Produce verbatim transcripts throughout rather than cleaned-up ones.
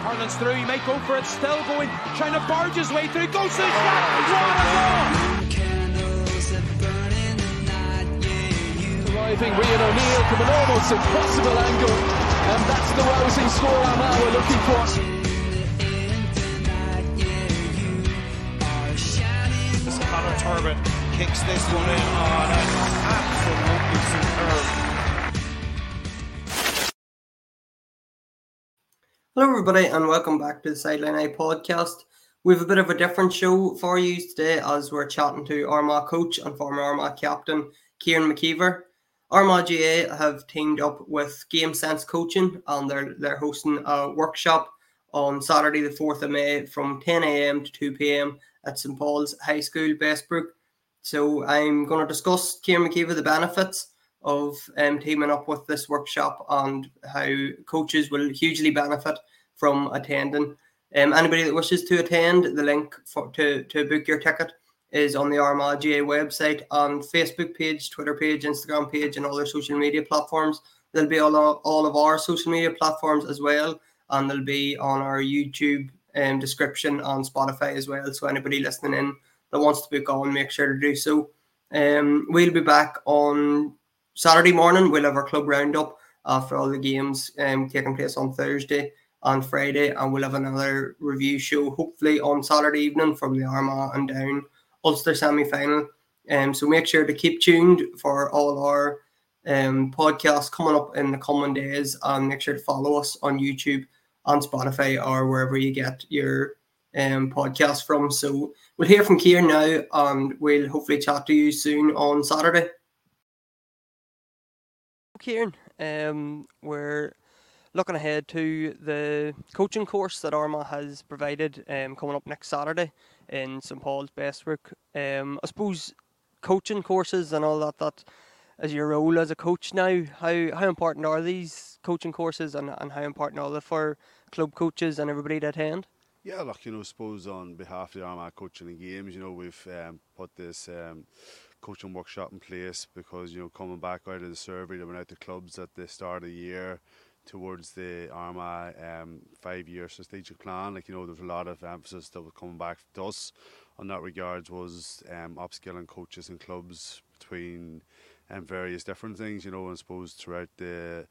Harlan's through, he might go for it, still going, trying to barge his way through, goes to the shot, what a goal! Arriving, Rian O'Neill from an almost impossible angle, and that's the rousing score Armagh we're looking for. Conor Turbin kicks this one in, oh, that's absolutely superb. Hello everybody and welcome back to the Sideline Eye podcast. We have a bit of a different show for you today as we're chatting to Armagh coach and former Armagh captain Kieran McKeever. Armagh G A have teamed up with Game Sense Coaching and they're, they're hosting a workshop on Saturday the fourth of May from ten a.m. to two p.m. at Saint Paul's High School, Bestbrook. So I'm going to discuss, Kieran McKeever, the benefits of um, teaming up with this workshop and how coaches will hugely benefit from attending. Um, anybody that wishes to attend, the link for, to, to book your ticket is on the Armagh G A website and Facebook page, Twitter page, Instagram page and other social media platforms. There'll be all, all of our social media platforms as well, and they'll be on our YouTube um, description on Spotify as well. So anybody listening in that wants to book on, make sure to do so. Um, we'll be back on Saturday morning. We'll have our club roundup after all the games um, taking place on Thursday and Friday, and we'll have another review show hopefully on Saturday evening from the Armagh and Down Ulster semi-final. Um, so make sure to keep tuned for all our um, podcasts coming up in the coming days, and make sure to follow us on YouTube, on Spotify, or wherever you get your um, podcast from. So we'll hear from Kieran now, and we'll hopefully chat to you soon on Saturday. Kieran, um, we're looking ahead to the coaching course that Armagh has provided um, coming up next Saturday in Saint Paul's, Bestbrook. Um, I suppose coaching courses and all that, that is your role as a coach now. How how important are these coaching courses, and, and how important are they for club coaches and everybody to attend? Yeah, look, you know, I suppose on behalf of the Armagh Coaching and Games, you know, we've um, put this um, coaching workshop in place because, you know, coming back out of the survey that went out to clubs at the start of the year towards the Armagh um, five-year strategic plan, like, you know, there was a lot of emphasis that was coming back to us on that regards was um, upskilling coaches and clubs between um, various different things, you know, and I suppose throughout the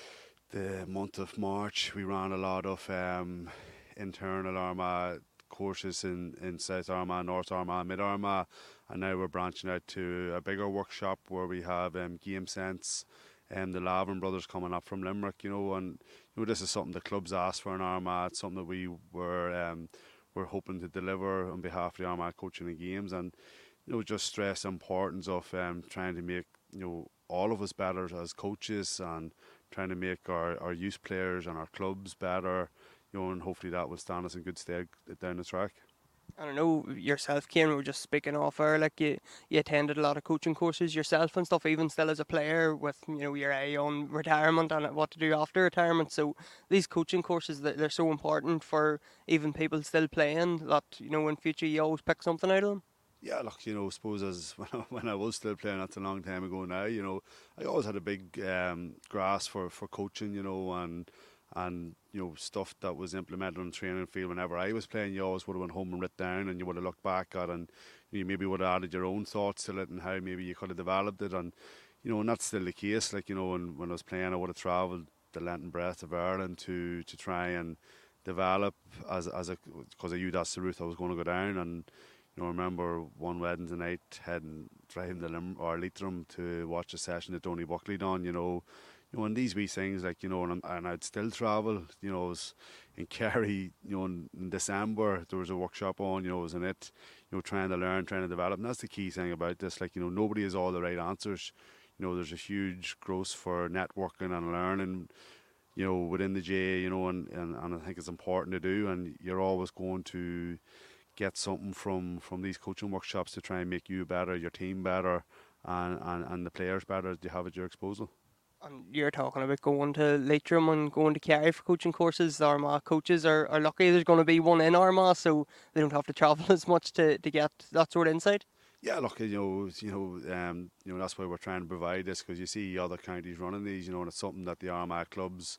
the month of March we ran a lot of um, internal Armagh courses in, in South Armagh, North Armagh, Mid Armagh, and now we're branching out to a bigger workshop where we have um, Game Sense and the Lavin brothers coming up from Limerick, you know, and you know this is something the clubs asked for in Armagh. It's something that we were um, we're hoping to deliver on behalf of the Armagh Coaching and Games, and you know just stress the importance of um, trying to make you know all of us better as coaches and trying to make our, our youth players and our clubs better, you know, and hopefully that will stand us in good stead down the track. I don't know, yourself, Kieran, we were just speaking off air, like you, you attended a lot of coaching courses yourself and stuff, even still as a player with, you know, your eye on retirement and what to do after retirement. So these coaching courses, they're so important for even people still playing that, you know, in future you always pick something out of them. Yeah, look, you know, I suppose as when I, when I was still playing, that's a long time ago now, you know, I always had a big um, grasp for, for coaching, you know, and and you know stuff that was implemented on the training field whenever I was playing. You always would have went home and written down, and you would have looked back at, and you maybe would have added your own thoughts to it and how maybe you could have developed it. And you know, and that's still the case. Like, you know, when, when I was playing, I would have travelled the length and breadth of Ireland to to try and develop as as a because I knew that's the route I was going to go down. And you know, I remember one Wednesday night heading driving to Lim or Leitrim to watch a session that Tony Buckley done. You know. You know, and these wee things, like, you know, and, and I'd still travel, you know, I was in Kerry, you know, in, in December, there was a workshop on, you know, I was in it, you know, trying to learn, trying to develop. And that's the key thing about this, like, you know, nobody has all the right answers. You know, there's a huge growth for networking and learning, you know, within the J A, you know, and, and, and I think it's important to do. And you're always going to get something from, from these coaching workshops to try and make you better, your team better, and, and, and the players better that you have at your disposal. And you're talking about going to Leitrim and going to Kerry for coaching courses. The Armagh coaches are, are lucky there's going to be one in Armagh, so they don't have to travel as much to, to get that sort of insight. Yeah, look, you know, you know, um, you know, that's why we're trying to provide this, because you see other counties running these, you know, and it's something that the Armagh clubs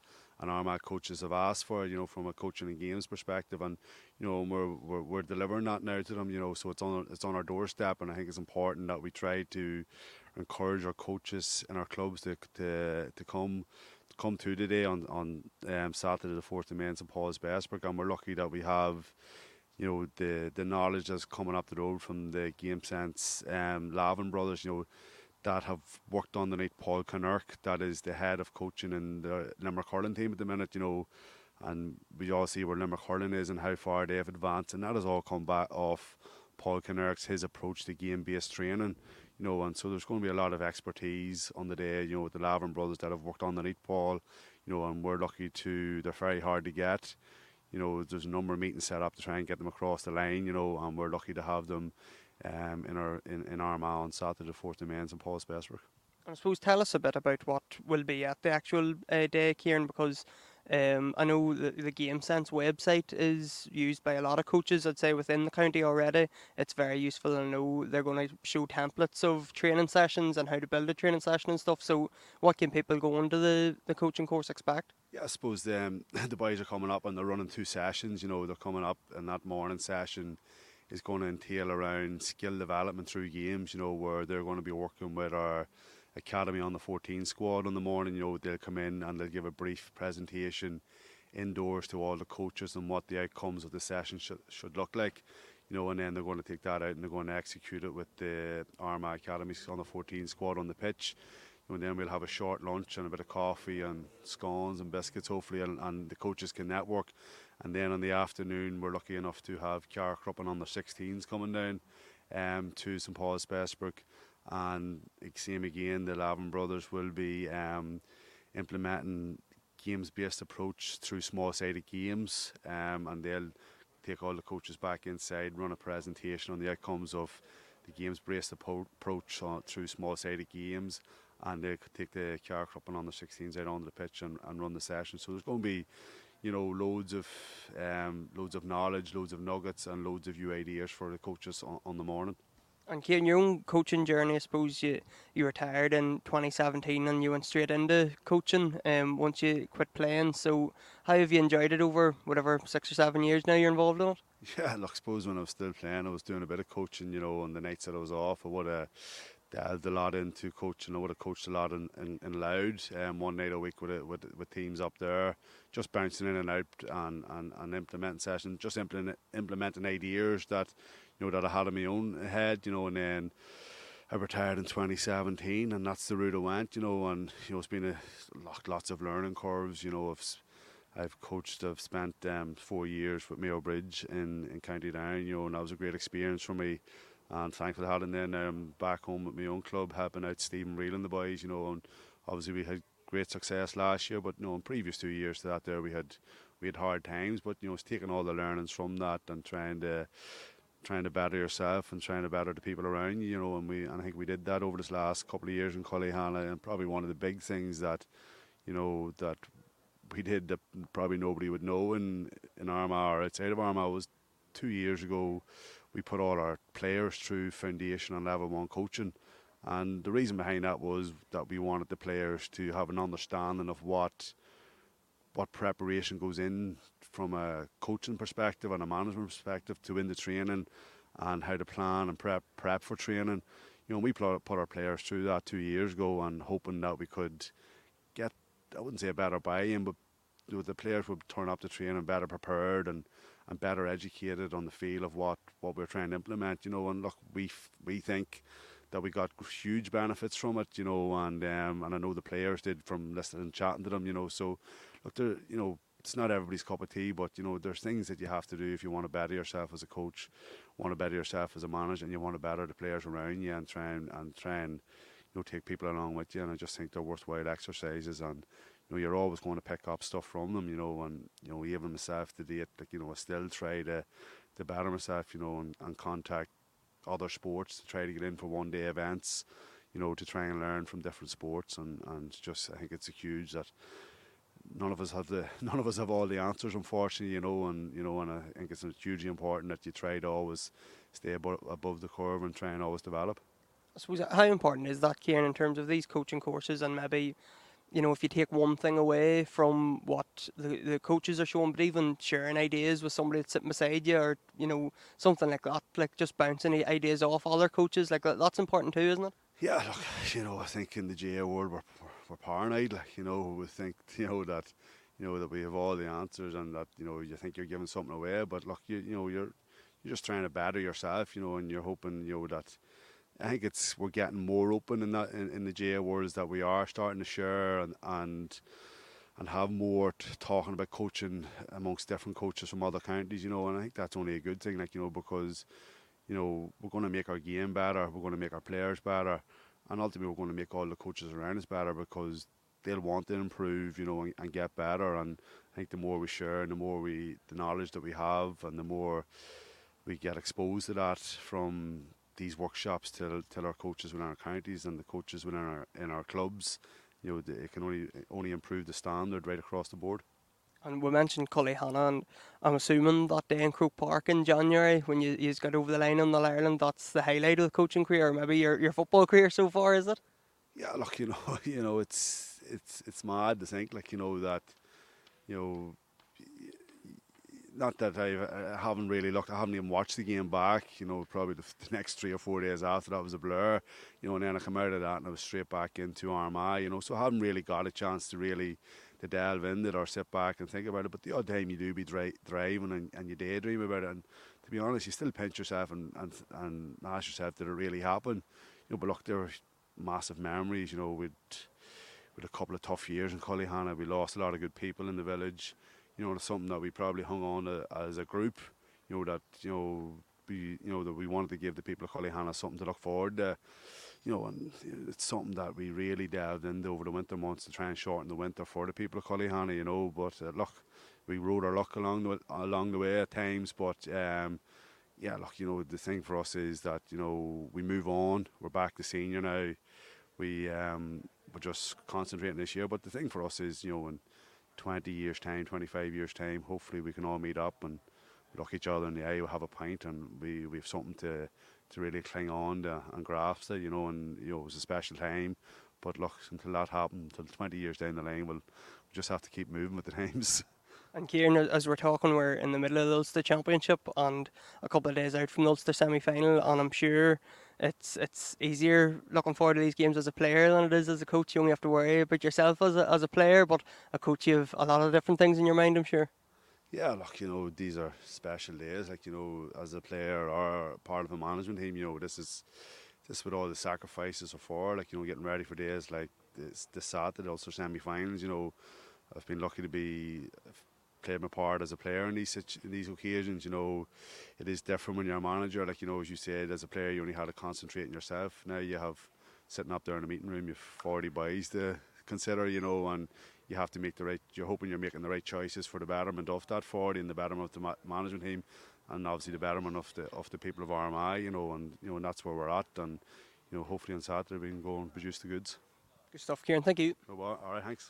and Armagh coaches have asked for, you know, from a coaching and games perspective, and you know we're we're, we're delivering that now to them, you know. So it's on it's on our doorstep, and I think it's important that we try to encourage our coaches in our clubs to to to come. come to today on on um, Saturday the fourth of May in St Paul's Bessbrook, and we're lucky that we have, you know, the the knowledge that's coming up the road from the Game Sense um, Lavin brothers, you know, that have worked underneath Paul Kinnerk, that is the head of coaching in the Limerick hurling team at the minute, you know, and we all see where Limerick hurling is and how far they've advanced, and that has all come back off Paul Kinnerk's his approach to game-based training. You know, and so there's going to be a lot of expertise on the day, you know, with the Lavin brothers that have worked underneath Paul, you know, and we're lucky to, they're very hard to get. You know, there's a number of meetings set up to try and get them across the line, you know, and we're lucky to have them um, in our in, in Armagh on Saturday the fourth of May in St Paul's Bessbrook. I suppose tell us a bit about what will be at the actual uh, day, Kieran, because um, I know the, the Game Sense website is used by a lot of coaches, I'd say, within the county already. It's very useful. I know they're going to show templates of training sessions and how to build a training session and stuff. So what can people going to the, the coaching course expect? Yeah, I suppose the, um, the boys are coming up and they're running two sessions. You know, they're coming up, and that morning session is going to entail around skill development through games, you know, where they're going to be working with our Academy on the fourteen squad in the morning. You know, they'll come in and they'll give a brief presentation indoors to all the coaches and what the outcomes of the session should, should look like. You know, and then they're going to take that out and they're going to execute it with the Armagh Academy on the fourteen squad on the pitch. And then we'll have a short lunch and a bit of coffee and scones and biscuits, hopefully, and, and the coaches can network. And then in the afternoon, we're lucky enough to have Cara Cruppen on the sixteens coming down um, to St Paul's Bessbrook. And same again, the Lavin brothers will be um, implementing games-based approach through small-sided games, um, and they'll take all the coaches back inside, run a presentation on the outcomes of the games-based approach on, through small-sided games, and they could take the Cara Cruppen on the sixteens out onto the pitch and, and run the session. So there's going to be, you know, loads of um, loads of knowledge, loads of nuggets, and loads of new ideas for the coaches on, on the morning. And Kieran, your own coaching journey, I suppose you, you retired in twenty seventeen and you went straight into coaching um, once you quit playing. So how have you enjoyed it over whatever six or seven years now you're involved in it? Yeah, look, I suppose when I was still playing, I was doing a bit of coaching, you know, on the nights that I was off. I would have delved a lot into coaching. I would have coached a lot in, in, in Loud um, one night a week with, a, with with teams up there, just bouncing in and out and, and, and implementing sessions, just implement, implementing ideas that, you know, that I had in my own head, you know, and then I retired in twenty seventeen, and that's the route I went, you know, and, you know, it's been a lot, lots of learning curves, you know. I've, I've coached, I've spent um, four years with Mayo Bridge in, in County Down, you know, and that was a great experience for me. And thankfully I had, and then um, back home at my own club, helping out Stephen Reel and the boys, you know, and obviously we had great success last year, but, you know, in previous two years to that there we had we had hard times, but, you know, it's taking all the learnings from that and trying to trying to better yourself and trying to better the people around you, you know, and we and I think we did that over this last couple of years in Cullyhanna, and probably one of the big things that, you know, that we did that probably nobody would know in, in Armagh or outside of Armagh was two years ago we put all our players through foundation and level one coaching, and the reason behind that was that we wanted the players to have an understanding of what what preparation goes in from a coaching perspective and a management perspective to win the training, and how to plan and prep prep for training. You know, we put our players through that two years ago, and hoping that we could get, I wouldn't say a better buy-in, but you know, the players would turn up to training better prepared and, and better educated on the feel of what, what we're trying to implement. You know, and look, we we think that we got huge benefits from it. You know, and um, and I know the players did from listening and chatting to them. You know, so look, there, you know, it's not everybody's cup of tea, but you know, there's things that you have to do if you want to better yourself as a coach, want to better yourself as a manager, and you want to better the players around you, and try and, and try and you know, take people along with you. And I just think they're worthwhile exercises, and you know, you're always going to pick up stuff from them. You know, and you know, even myself to date, like, you know, I still try to to better myself. You know, and, and contact other sports to try to get in for one day events. You know, to try and learn from different sports, and and just I think it's a huge that. None of us have the none of us have all the answers, unfortunately, you know, and you know, and I think it's hugely important that you try to always stay above, above the curve and try and always develop. I suppose, how important is that, Kieran, in terms of these coaching courses, and maybe you know, if you take one thing away from what the, the coaches are showing, but even sharing ideas with somebody that's sitting beside you, or, you know, something like that, like just bouncing ideas off other coaches, like that, that's important too, isn't it? Yeah, look, you know, I think in the G A A world we're, we're, we're paranoid, like, you know, we think, you know, that, you know, that we have all the answers and that, you know, you think you're giving something away, but look, you, you know, you're, you're just trying to better yourself, you know, and you're hoping, you know, that, I think it's we're getting more open in that in, in the G A A world, that we are starting to share and and, and have more t- talking about coaching amongst different coaches from other counties, you know, and I think that's only a good thing, like, you know, because, you know, we're going to make our game better, we're going to make our players better, and ultimately we're going to make all the coaches around us better, because they'll want to improve, you know, and, and get better. And I think the more we share and the more we the knowledge that we have and the more we get exposed to that from these workshops till till our coaches within our counties and the coaches within our in our clubs, you know, it can only only improve the standard right across the board. And we mentioned Cullyhanna, and I'm assuming that day in Croke Park in January when you you got over the line on All Ireland, that's the highlight of the coaching career, or maybe your your football career so far, is it? Yeah, look, you know, you know, it's it's it's mad to think, like, you know, that, you know. Not that I've, I haven't really looked, I haven't even watched the game back, you know, probably the, the next three or four days after that was a blur, you know, and then I come out of that and I was straight back into Armagh, you know, so I haven't really got a chance to really to delve into it or sit back and think about it, but the odd time you do be dri- driving and, and you daydream about it, and to be honest, you still pinch yourself and, and, and ask yourself, did it really happen? You know, but look, there were massive memories, you know, with, with a couple of tough years in Cullyhanna, we lost a lot of good people in the village. You know, it's something that we probably hung on to as a group, you know, that, you know, we, you know, that we wanted to give the people of Cullyhanna something to look forward to, you know, and it's something that we really delved into over the winter months to try and shorten the winter for the people of Cullyhanna, you know, but uh, look, we rode our luck along the, along the way at times, but um, yeah, look, you know, the thing for us is that, you know, we move on, we're back to senior now, we, um, we're just concentrating this year, but the thing for us is, you know, when twenty years time, twenty-five years time, hopefully we can all meet up and look each other in the eye, we'll have a pint and we, we have something to, to really cling on to and grasp it, you know, and, you know, it was a special time, but look, until that happened, until twenty years down the line, we'll, we'll just have to keep moving with the times. And Kieran, as we're talking, we're in the middle of the Ulster Championship and a couple of days out from the Ulster semi-final, and I'm sure it's it's easier looking forward to these games as a player than it is as a coach. You only have to worry about yourself as a, as a player, but a coach, you have a lot of different things in your mind, I'm sure. Yeah, look, you know, these are special days, like, you know, as a player or part of a management team, you know, this is this is what all the sacrifices are for, like, you know, getting ready for days like this, this Saturday, Ulster semi-finals, you know, I've been lucky to be played my part as a player in these in these occasions. You know, it is different when you're a manager. Like, you know, as you said, as a player, you only had to concentrate on yourself. Now you have sitting up there in the meeting room, you have forty boys to consider, you know, and you have to make the right. You're hoping you're making the right choices for the betterment of that forty and the betterment of the ma- management team, and obviously the betterment of the of the people of Armagh. You know, and you know, and that's where we're at. And you know, hopefully on Saturday we can go and produce the goods. Good stuff, Kieran. Thank you. Oh, well, all right, thanks.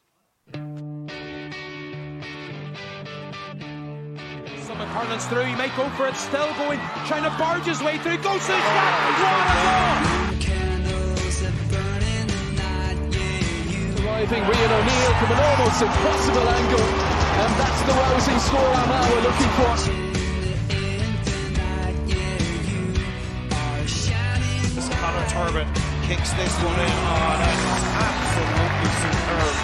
Someone hurls through, he might go for it, still going, trying to barge his way through, goes to the shot, what a goal! Arriving Rian O'Neill from an almost impossible angle, and that's the rousing score Armagh were looking for. Conor Turbin kicks this one in on an absolutely superb